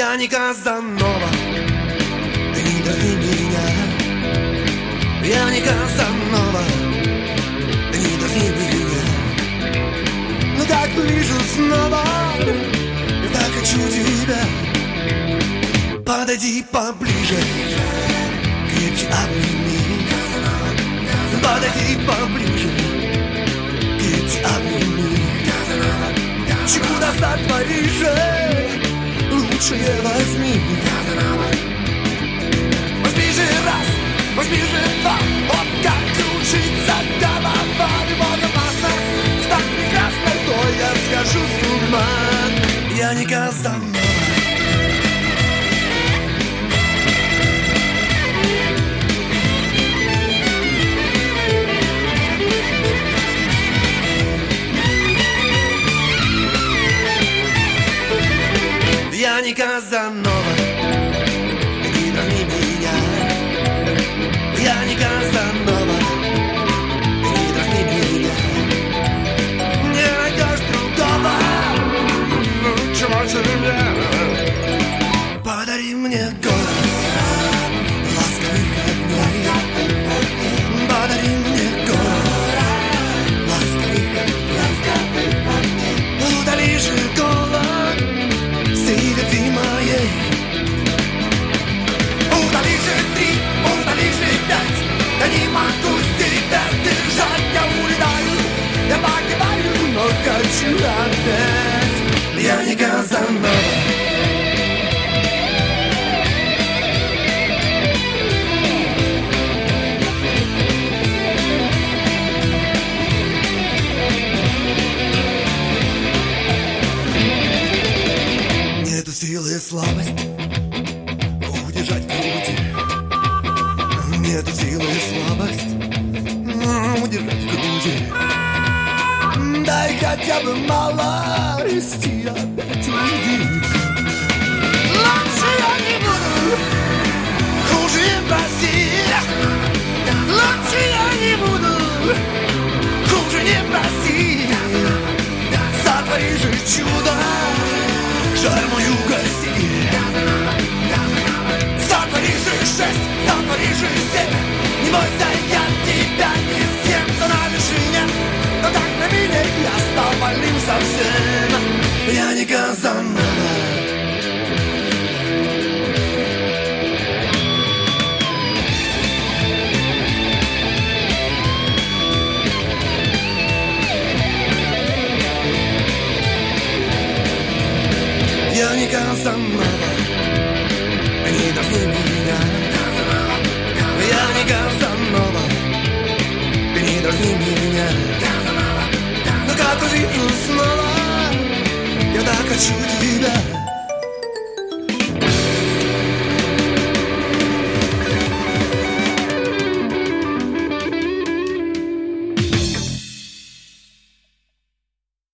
Я не Казанова, ты не дразни меня. Я не Казанова, ты не дразни меня. Но так ближе снова, я так хочу тебя. Подойди поближе, крепче обними. Подойди поближе, крепче обними. Чудо сотвори же, лучшее возьми. Возьми же раз, возьми же два. Вот как кружится голова. Любовь опасна, так прекрасно, то я схожу с ума. Я не Казанова. Я не Казанова, не дразни меня. Я не Казанова, не дразни меня. Не найдешь другого лучшего тебя. Подари мне город ласковых огней. Подари мне город ласковых огней. Удали же голод любви моей. Удали же 3, удали же 5. Я не могу себя держать. Я улетаю, я погибаю, но хочу опять. Я не Казанова. Нету силы и слабость удержать в груди. Нету силы и слабость удержать в груди. Дай хотя бы мало расти, опять уйди. Лучше я не буду, хуже не проси. Лучше я не буду, хуже не проси. Сотвори же чудо, жаль мою гаси. Сотвори же 6, сотвори же 7. Не бойся, я тебя не съем. То на вершине, то так на меня. Я стал больным совсем. Я не Казанова. Я не Казанова, не дразни меня. Я не Казанова, не дразни меня. Но как увижу снова, я так хочу тебя.